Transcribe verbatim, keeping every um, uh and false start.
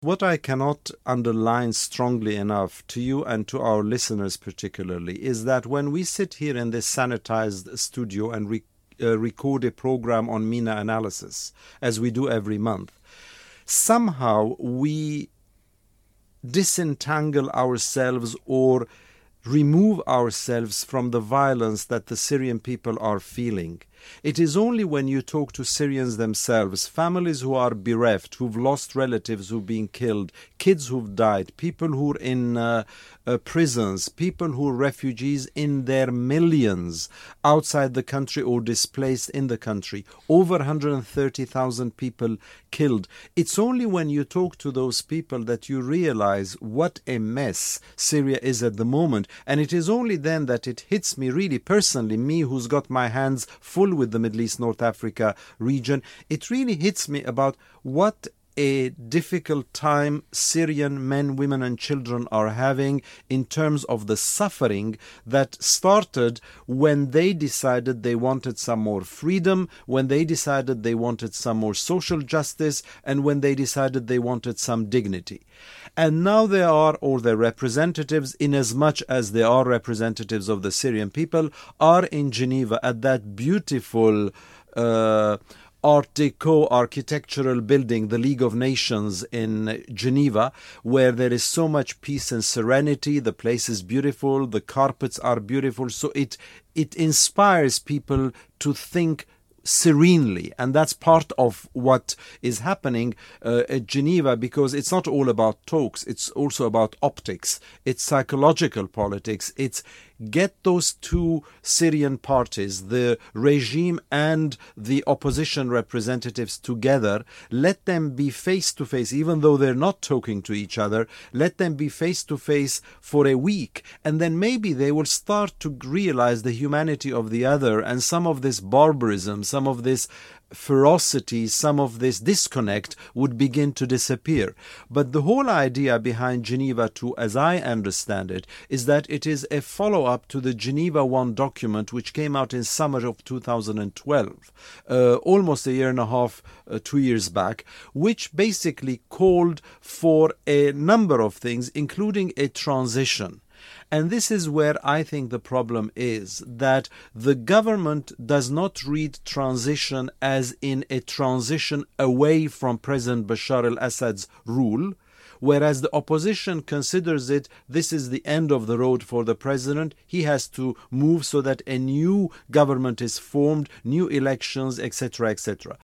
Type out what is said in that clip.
What I cannot underline strongly enough to you and to our listeners particularly is that when we sit here in this sanitized studio and re- uh, record a program on MENA analysis, as we do every month, somehow we disentangle ourselves or remove ourselves from the violence that the Syrian people are feeling. It is only when you talk to Syrians themselves, families who are bereft, who've lost relatives who've been killed, kids who've died, people who are in uh, uh, prisons, people who are refugees in their millions outside the country or displaced in the country, over one hundred thirty thousand people killed. It's only when you talk to those people that you realize what a mess Syria is at the moment. And it is only then that it hits me really personally, me who's got my hands full with the Middle East, North Africa region, it really hits me about what a difficult time Syrian men, women and children are having in terms of the suffering that started when they decided they wanted some more freedom, when they decided they wanted some more social justice, and when they decided they wanted some dignity. And now they are, or their representatives, in as much as they are representatives of the Syrian people, are in Geneva at that beautiful uh, Art Deco architectural building, the League of Nations in Geneva, where there is so much peace and serenity. The place is beautiful, the carpets are beautiful, so it it inspires people to think serenely, and that's part of what is happening uh, at Geneva, because it's not all about talks, it's also about optics, it's psychological politics, it's get those two Syrian parties, the regime and the opposition representatives together, let them be face to face, even though they're not talking to each other, let them be face to face for a week, and then maybe they will start to realize the humanity of the other, and some of this barbarism, some of this ferocity, some of this disconnect would begin to disappear. But the whole idea behind Geneva two, as I understand it, is that it is a follow-up to the Geneva one document which came out in summer of two thousand twelve, uh, almost a year and a half, uh, two years back, which basically called for a number of things, including a transition. And this is where I think the problem is, that the government does not read transition as in a transition away from President Bashar al-Assad's rule, whereas the opposition considers it, this is the end of the road for the president. He has to move so that a new government is formed, new elections, et cetera, et cetera.